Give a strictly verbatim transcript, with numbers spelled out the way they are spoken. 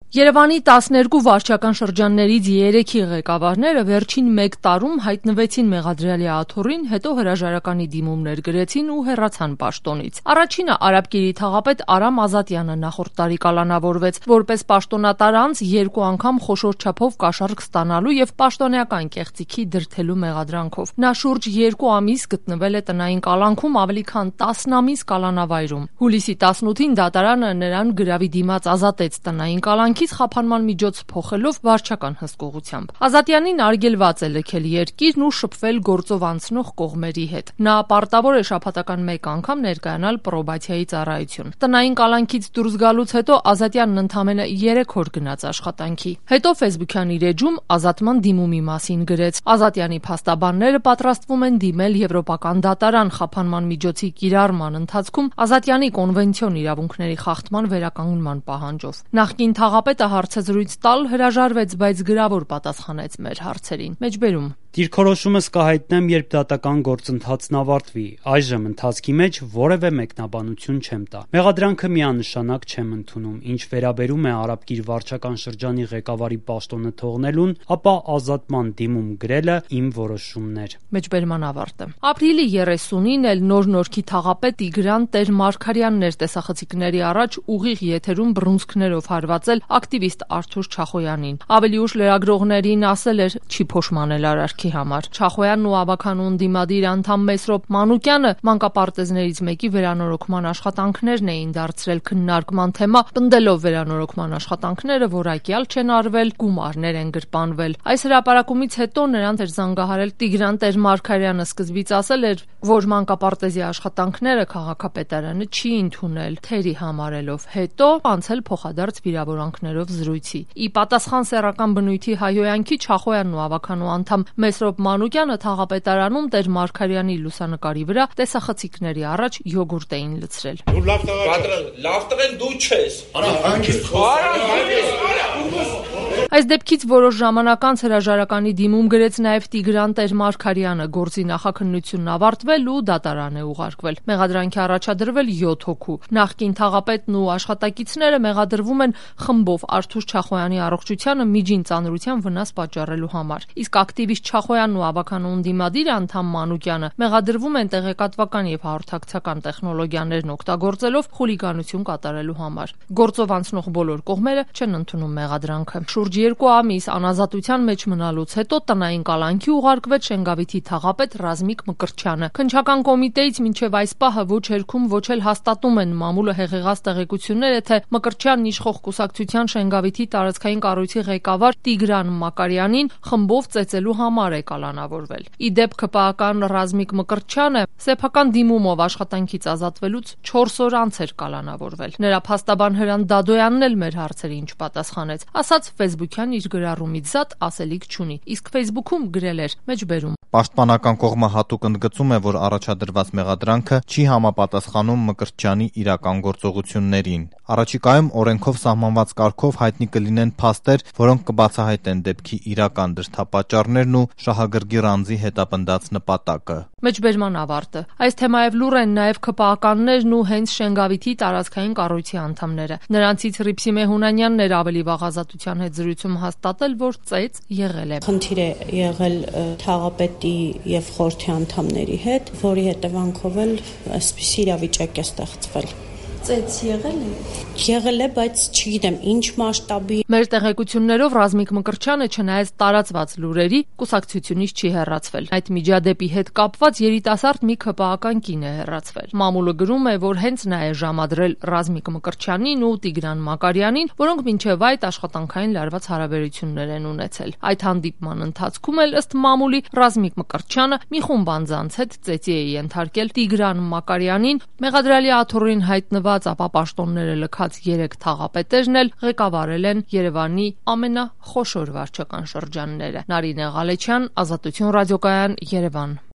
Երևանի տասներկու վարչական շրջաններից երեքի ղեկավարները վերջին մեկ տարում հայտնվեցին մեղադրյալի աթոռին, հետո հրաժարականի դիմումներ գրեցին ու հեռացան պաշտոնից։ Առաջինը Արաբկիրի թաղապետ Արամ Ազատյանը նախորդ տարի կալանավորվեց, որպես պաշտոնատար անձ երկու անգամ խոշոր չափով կաշառք ստանալու եւ պաշտոնեական կեղծիքի դրդելու մեղադրանքով։ Նա շուրջ երկու ամիս գտնվել է տնային կալանքում, ավելի քան տասն ամիս կալանավայրում։ Հուլիսի տասնութին դատարանը նրան գրավի դիմաց ազատեց տնային կալանքից խափանման միջոց փոխելով վարչական հսկողությամբ։ Ազատյանին արգելված է լքել երկիրն ու շփվել գործով անցնող կողմերի հետ։ Նա պարտավոր է շաբաթական մեկ անգամ ներկայանալ պրոբացիայի ծառայություն։ Տնային կալանքից դուրս գալուց հետո Ազատյանն ընդամենը երեք օր գնաց աշխատանքի։ Հետո Facebook-յան իր էջում ազատման դիմումի մասին գրեց։ Ազատյանի փաստաբանները պատրաստվում են դիմել Եվրոպական դատարան խափանման միջոցի կիրառման ընթացքում Ազատյանի կոնվենցիոն իրավունքների խախտման վերականգնման պահանջով։ Նախկին թաղապետը հարցազրույց տալ հրաժարվեց, բայց գրավոր պատասխանեց մեր հարցերին։ Մեջբերում Դիրքորոշումս կհայտնեմ, երբ դատական գործընթացն ավարտվի։ Այժմ ընթացքի մեջ որևէ մեկնաբանություն չեմ տա։ Մեղադրանքը միանշանակ չեմ ընդունում։ Ինչ վերաբերում է Արաբկիր վարչական շրջանի ղեկավարի պաշտոնը թողնելուն, ապա ազատման դիմում գրելը իմ որոշումն էր։ Մեջբերման ավարտը։ Ապրիլի երեսունին էլ Նոր Նորքի թաղապետ Տիգրան Տեր-Մարգարյանն էր տեսախցիկների առաջ ուղիղ եթերում բռունցքներով հարվածել ակտիվիստ Արթուր Չախոյանին։ Ավելի ուշ լրագրողներին ասել էր՝ չի փոշմանել արարքի համար։ Չախոյանն ու ավականու ընդդիմադիր անդամ Մեսրոպ Մանուկյանը մանկապարտեզներից մեկի վերանորոգման աշխատանքներն էին դարձրել քննարկման թեմա, պնդելով վերանորոգման աշխատանքները որակյալ չեն արվել, գումարներ են գրպանվել։ Այս հրապարակումից հետո նրանց էր զանգահարել Տիգրան Տեր-Մարգարյանը, սկզբից ասել էր, որ մանկապարտեզի աշխատանքները քաղաքապետարանը չի ընդունել, թերի համարելով, հետո անցել փոխադարձ վիրավորանքներով զրույցի։ Ի պատասխան սեռական բնույթի հայհոյանքի Չախոյանն ու ավականու անդամ Մեսրոպ Մանուկյանը թաղապետարանում Տեր-Մարգարյանի լուսանկարի վրա տեսախցիկների առաջ յոգուրտ էին լցրել։ Լավ տղեն դու չես։ Այս դեպքից որոշ ժամանակ անց հրաժարականի դիմում գրեց նաև Տիգրան Տեր-Մարգարյանը, գործի նախաքննությունն ավարտվել ու դատարան է ուղարկվել։ Մեղադրանքի առաջադրվել յոթ հոգու։ Նախկին թաղապետն ու աշխատակիցները մեղադրվում են խմբով Արթուր Չախոյանի առողջությանը միջին ծանրության վնաս պատճառելու համար։ Իսկ ակտիվիստ Չախոյանն ու ավականու ընդդիմադիր անդամ Մանուկյանը մեղադրվում են տեղեկատվական եւ հաղորդակցական տեխնոլոգիաներն օգտագործելով խուլիգանություն կատարելու համար։ Գործով անցնող բոլոր կողմերը չեն ընդունում մեղադրանքը։ Շուրջ երկու ամիս անազատության մեջ մնալուց հետո տնային կալանքի ուղարկվեց Շենգավիթի թաղապետ Ռազմիկ Մկրտչյանը։ Քննչական կոմիտեից մինչև այս պահը ոչ հերքում, ոչ էլ հաստատում են մամուլը հեղեղած տեղեկությունները, թե Մկրտչյանն իշխող կուսակցության Շենգավիթի տարածքային կառույցի ղեկավար Տիգրան Մակարյանին խմբով ծեծելու համար է կալանավորվել։ Ի դեպ ԿՊԱ-ական Ռազմիկ Մկրտչյանը սեփական դիմումով աշխատանքից ազատվելուց չորս օր անց էր կալանավորվել։ Նրա փաստաբան Հրանտ Դադոյանն էլ մեր հարցերին չպատասխանեց, ասաց Facebook-յան իր գրառումից զատ ասելիք չունի, իսկ Facebook-ում գրել էր մեջբերում։ Պաշտպանական կողմը հատուկ ընդգծում է, որ առաջադրված մեղադրանքը չի համապատասխանում Մկրտչյանի իրական գործողություններին։ Առաջիկայում օրենքով սահմանված կարգով հայտնի կլինեն փաստեր, որոնք կբացահայտեն դեպքի իրական դրդապատճառներն ու շահագրգիռ անձի հետապնդած նպատակը։ Մեջբերման ավարտը։ Այս թեմայով լուռ են նաև ԿՊԱ-ականներն ու հենց Շենգավիթի տարածքային կառույցի անդամները։ Նրանցից Ռիփսի Մեհունանյանն էր ավելի վաղ Ազատության հետ զրույցում հաստատել, որ ծեծ եղել է։ Խնդիր է եղել թաղապետի եւ խորհրդի անդամների հետ, որի հետևանքով էլ այսպիսի իրավիճակ է ստեղծվել։ Ծեծ եղել է։ Եղել է, բայց չգիտեմ ինչ մասշտաբի։ Մեր տեղեկություններով Ռազմիկ Մկրտչյանը չնայած տարածված լուրերի կուսակցությունից չի հեռացվել։ Այդ միջադեպի հետ կապված երիտասարդ մի ԿՊԱ-ական կին է հեռացվել։ Մամուլը գրում է, որ հենց նա է ժամադրել Ռազմիկ Մկրտչյանին ու Տիգրան Մակարյանին, որոնք մինչև այդ աշխատանքային լարված հարաբերություններ են ունեցել։ Այդ հանդիպման ընթացքում էլ ըստ մամուլի Ռազմիկ Մկրտչյանը մի խումբ անձանց հետ ծեծի է ենթարկել Տիգրան Մակարյանին, մեղադրյալի աթոռին հայտնված ապա պաշտոնները լքած երեք թաղապետերն էլ ղեկավարել են Երևանի ամենախոշոր վարչական շրջանները։ Նարինե Ղալեչյան, Ազատություն ռադիոկայան, Երևան։